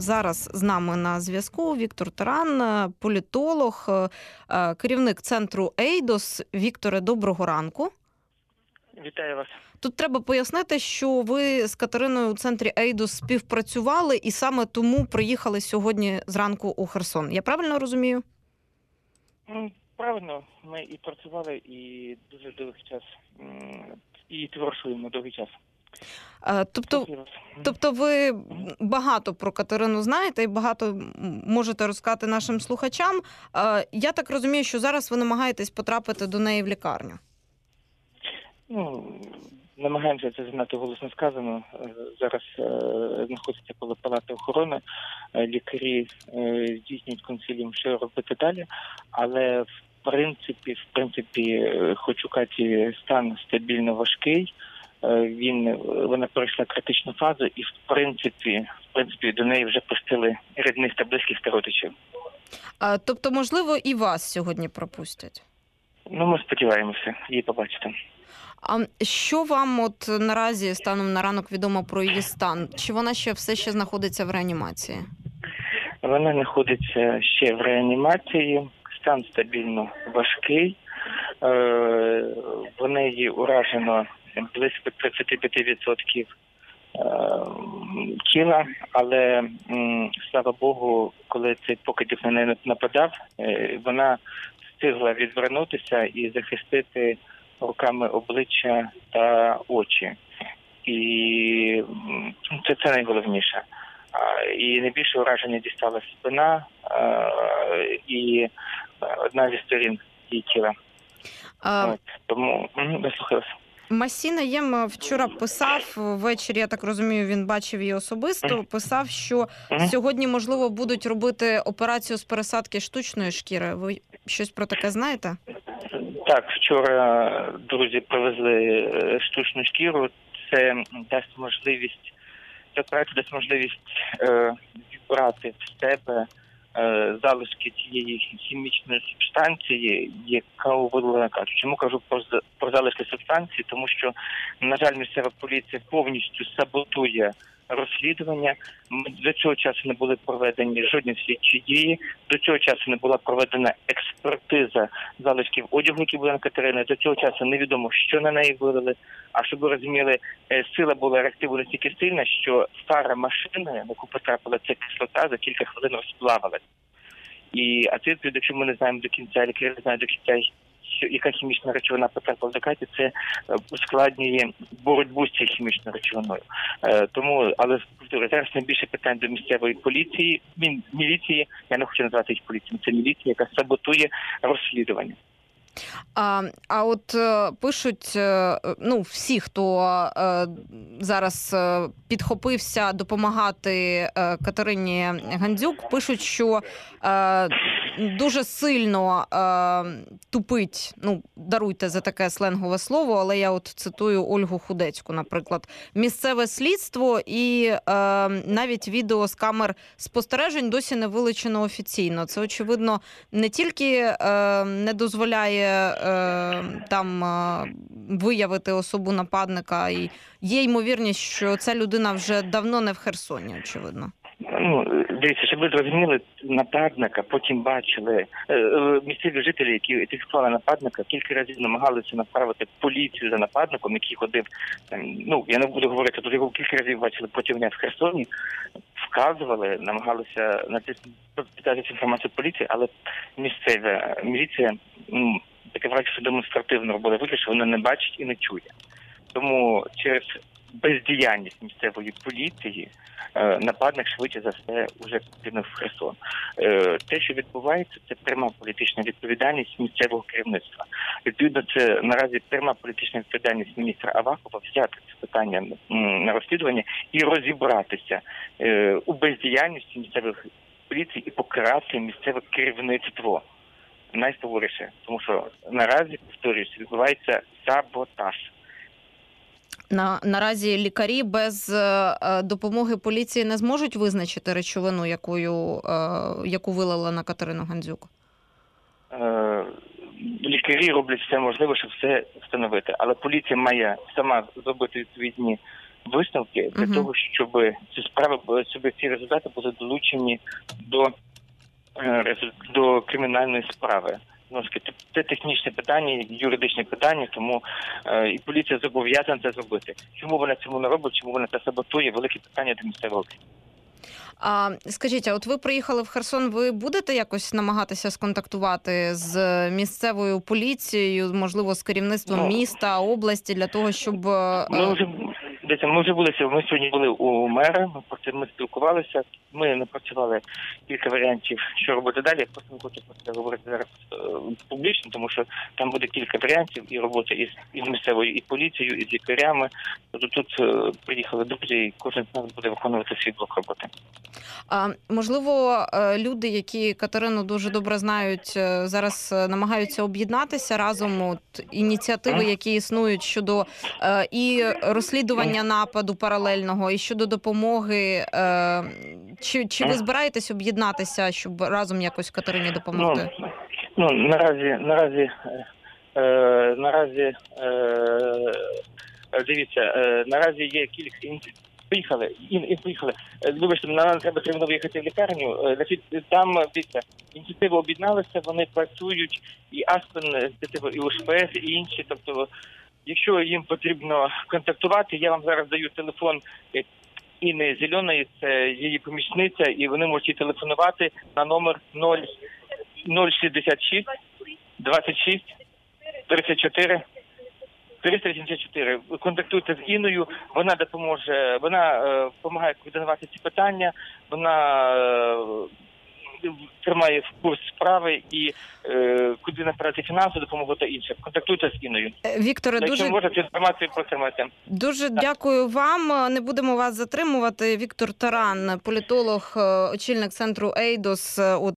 зараз з нами на зв'язку Віктор Таран, політолог, керівник центру Ейдос. Вікторе, доброго ранку. Вітаю вас. Тут треба пояснити, що ви з Катериною у центрі Ейдос співпрацювали і саме тому приїхали сьогодні зранку у Херсон. Я правильно розумію? Правильно. Ми і працювали, і дуже довгий час, і творчуємо довгий час. Тобто ви багато про Катерину знаєте і багато можете розказати нашим слухачам. Я так розумію, що зараз ви намагаєтесь потрапити до неї в лікарню. Намагаємося, це занадто голосно сказано. Зараз знаходиться коло палати охорони. Лікарі здійснюють консиліум, що робити далі. Але в принципі, хоч у Каті стан стабільно важкий, вона пройшла критичну фазу і в принципі до неї вже пустили рідних та близьких та родичів. Тобто, можливо, і вас сьогодні пропустять? Ми сподіваємося її побачити. А що вам наразі станом на ранок відомо про її стан? Чи вона все ще знаходиться в реанімації? Вона знаходиться ще в реанімації, стан стабільно важкий. В неї уражено близько 35% тіла, але, слава Богу, коли цей покидьок на неї нападав, вона встигла відвернутися і захистити руками обличчя та очі. І це найголовніше. І найбільше ураження дістала спина і одна зі сторін її тіла. Тому дослухалася. Масі Наєм вчора писав, ввечері, я так розумію, він бачив її особисто, писав, що сьогодні, можливо, будуть робити операцію з пересадки штучної шкіри. Ви щось про таке знаєте? Так, вчора друзі привезли штучну шкіру. Це дасть можливість, відбрати в себе залишки тієї хімічної субстанції, яка видалена Катю. Чому кажу про залишки субстанції? Тому що, на жаль, місцева поліція повністю саботує розслідування. До цього часу не були проведені жодні слідчі дії, до цього часу не була проведена експертиза залишків одягу, які були на Катерині, до цього часу невідомо, що на неї вилили. А щоб ви розуміли, сила була реактиву настільки сильна, що фара машини, на яку потрапила ця кислота, за кілька хвилин розплавилась. А це, якщо ми не знаємо до кінця, лікарі не знають до кінця, яка хімічна речовина потрапила до Каті, це ускладнює боротьбу з цією хімічною речовиною. Але зараз найбільше питань до місцевої міліції, я не хочу назвати їх поліцією, це міліція, яка саботує розслідування. Пишуть, всі, хто зараз підхопився допомагати Катерині Гандзюк, пишуть, що дуже сильно тупить, даруйте за таке сленгове слово, але я цитую Ольгу Худецьку, наприклад, місцеве слідство, і навіть відео з камер спостережень досі не вилучено офіційно. Це, очевидно, не тільки не дозволяє там виявити особу нападника, і є ймовірність, що ця людина вже давно не в Херсоні, очевидно. Дивіться, щоб ви зрозуміли нападника, потім бачили місцеві жителі, які фіксували нападника, кілька разів намагалися направити поліцію за нападником, який ходив, я не буду говорити, тут його кілька разів бачили противня в Херсоні, вказували, намагалися питати інформацію поліції, але місцева міліція, таке враження, що демонстративно робила вигляд, що вона не бачить і не чує. Тому через бездіяльність місцевої поліції нападник швидше за все вже потрапив в Херсон. Те, що відбувається, це пряма політична відповідальність місцевого керівництва. Відповідно, це наразі пряма політична відповідальність міністра Авакова взяти це питання на розслідування і розібратися у бездіяльності місцевих поліцій і покарати місцеве керівництво. Найстоворіше, тому що наразі, повторююся, відбувається саботаж. Наразі лікарі без допомоги поліції не зможуть визначити речовину, яку вилила на Катерину Гандзюк? Лікарі роблять все можливе, щоб все встановити. Але поліція має сама зробити відповідні висновки для того, щоб ці справи, щоб ці результати були долучені до кримінальної справи. Це технічне питання, юридичне питання, тому і поліція зобов'язана це зробити. Чому вона цьому не робить, чому вона це саботує, велике питання до місцевого. Скажіть, а от ви приїхали в Херсон, ви будете якось намагатися сконтактувати з місцевою поліцією, можливо, з керівництвом міста, області, для того, щоб... Ми вже були сьогодні у мера, ми спілкувалися, ми напрацювали кілька варіантів, що робити далі. Я просто не хочу про це говорити зараз публічно, тому що там буде кілька варіантів і роботи із місцевою, і поліцією, і з лікарями. Тобто тут приїхали друзі, і кожен з нас буде виконувати свій блок роботи. Можливо, люди, які Катерину дуже добре знають, зараз намагаються об'єднатися разом, от ініціативи, які існують щодо і розслідування нападу паралельного, і щодо допомоги. Чи ви збираєтесь об'єднатися, щоб разом якось Катерині допомогти? Наразі дивіться, наразі є кілька Поїхали. Вибачте, нам треба терміново їхати в лікарню. Там, дивіться, ініціативи об'єдналися, вони працюють, і Аспен, і УШПС, і інші. Тобто, якщо їм потрібно контактувати, я вам зараз даю телефон Інни Зеленої, це її помічниця, і вони можуть телефонувати на номер 066 26 34 384. Контактуйте з Інною, вона допоможе, вона допомагає координувати ці питання, вона тримає в курс справи і куди направити фінансову допомогу та інше. Контактуйте з Інною. Вікторе, якщо можете інформацію протримати. Дуже дякую вам. Не будемо вас затримувати. Віктор Таран, політолог, очільник центру Ейдос.